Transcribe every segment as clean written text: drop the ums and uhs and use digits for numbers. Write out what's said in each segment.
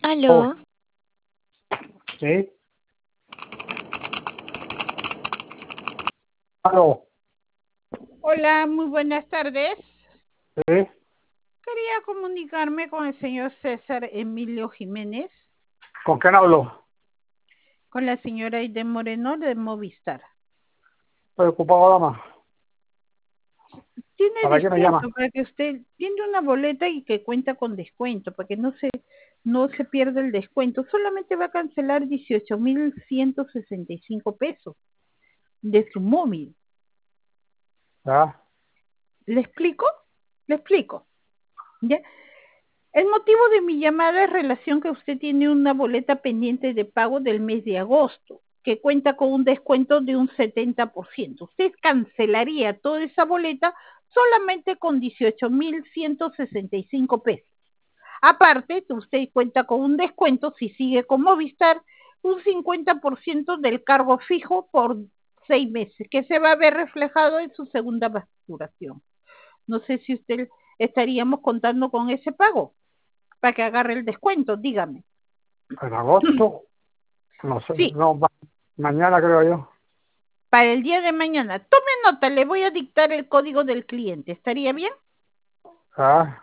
Oh, Aló, sí. Aló, Hola, muy buenas tardes. sí. Quería comunicarme con el señor César Emilio Jiménez, ¿Con quién hablo? con la señora Aide Moreno de Movistar. Estoy ocupado, dama. Tiene ¿Para qué me llama? descuento para que usted tiene una boleta y que cuenta con descuento, para que no se pierda el descuento. Solamente va a cancelar 18.165 pesos de su móvil. ¿Ya? ¿Le explico? Le explico. ¿Ya? El motivo de mi llamada es relación que usted tiene una boleta pendiente de pago del mes de agosto, que cuenta con un descuento de un 70%. Usted cancelaría toda esa boleta solamente con 18.165 pesos. Aparte, usted cuenta con un descuento, si sigue con Movistar, un 50% del cargo fijo por 6 meses, que se va a ver reflejado en su segunda facturación. No sé si usted estaríamos contando con ese pago para que agarre el descuento, dígame. En agosto, no sé, Sí, no, mañana creo yo. para el día de mañana. Tome nota, le voy a dictar el código del cliente. ¿Estaría bien? ¿Ya?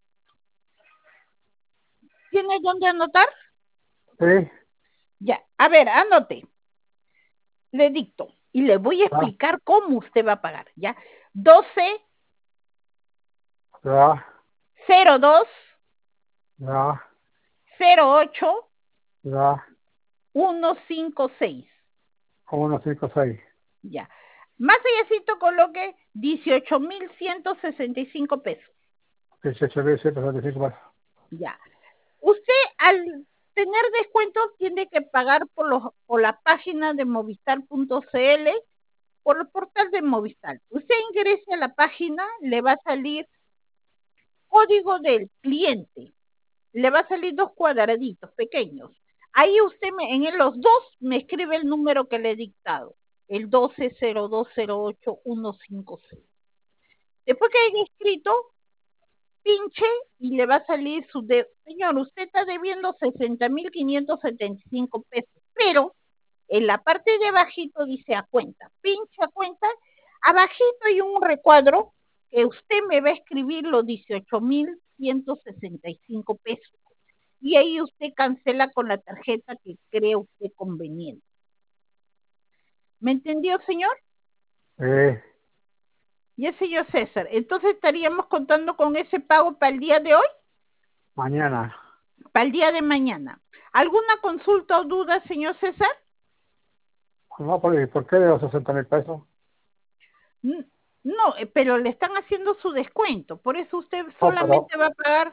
¿Tiene dónde anotar? Sí. Ya, a ver, anote. Le dicto y le voy a ¿Ya? explicar cómo usted va a pagar, ¿ya? 12 ¿Ya? 02 ¿Ya? 08 ¿Ya? 156. 156. Ya. Más allácito coloque 18.165 pesos. 18.175 pesos. Ya. Usted al tener descuentos tiene que pagar por la página de movistar.cl, por el portal de Movistar. Usted ingrese a la página, le va a salir código del cliente, le va a salir dos cuadraditos pequeños. Ahí usted en los dos me escribe el número que le he dictado, el 12 02 08 156. Después que haya escrito, pinche y le va a salir señor, usted está debiendo 60.575 pesos, pero en la parte de abajito dice a cuenta, pinche a cuenta, abajito hay un recuadro que usted me va a escribir los 18.165 pesos y ahí usted cancela con la tarjeta que cree usted conveniente. ¿Me entendió, señor? Sí. Y el señor César, entonces estaríamos contando con ese pago para el día de hoy, Mañana. para el día de mañana. ¿Alguna consulta o duda, señor César? No, ¿por qué de los 60.000 pesos? No, pero le están haciendo su descuento, por eso usted No, pero, solamente va a pagar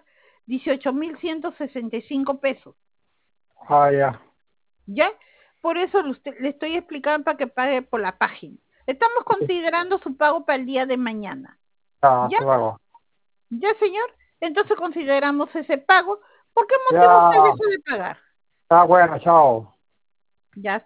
18.165 pesos, ya. ¿ya? Por eso le estoy explicando para que pague por la página. Estamos Sí. considerando su pago para el día de mañana, Ya, ¿ya? hasta luego. ¿Ya, señor? Entonces consideramos ese pago. ¿Por qué motivo usted Ya, dejó de pagar? está bueno, chao. Ya.